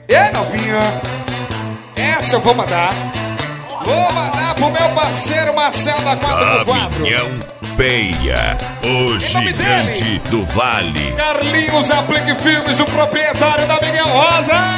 E novinha, essa eu vou mandar. Vou mandar pro meu parceiro Marcelo da 4x4. Caminhão Peia, o gigante do Vale. Carlinhos Aplique Filmes, o proprietário da Miguel Rosa.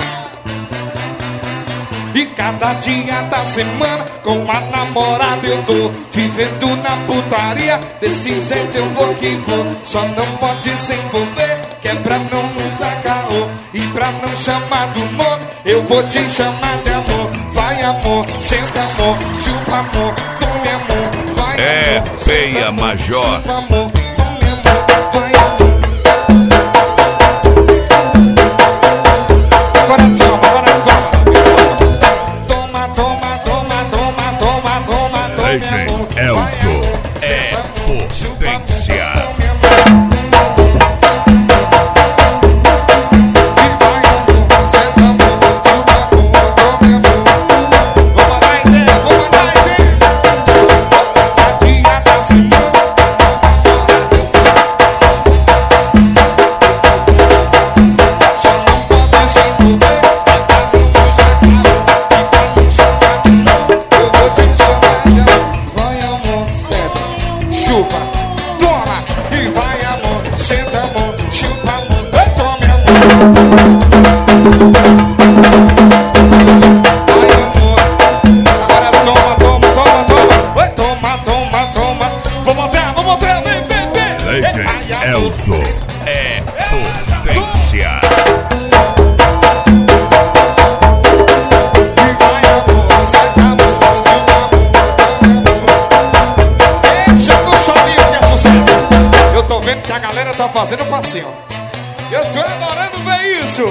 E cada dia da semana com a namorada eu tô vivendo na putaria. Desse jeito eu vou que vou, só não pode se envolver, que é pra não nos dar caô. E pra não chamar do nome, eu vou te chamar de amor. Vai amor, senta amor, chupa amor, tome amor. Vai É amor, Peia amor, Major. chupa amor, tome amor, vai amor. Agora toma, agora toma. DJ Elzo é potência. Elzo é potência. Deixa eu não sabia o que é sucesso. Eu tô vendo que a galera tá fazendo passinho. Eu tô adorando ver isso.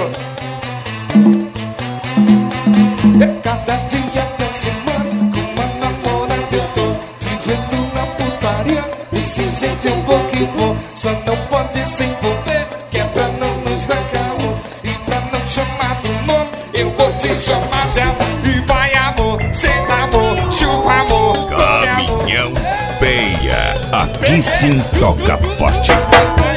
Cada dia da semana com uma namorada eu tô vivendo na putaria. Desse jeito eu vou que vou, só não pode se envolver, que é pra não nos dar caô. E pra não chamar do nome, eu vou te chamar de amor. E vai amor, senta amor, chupa amor, Caminhão Peia, aqui sim toca forte.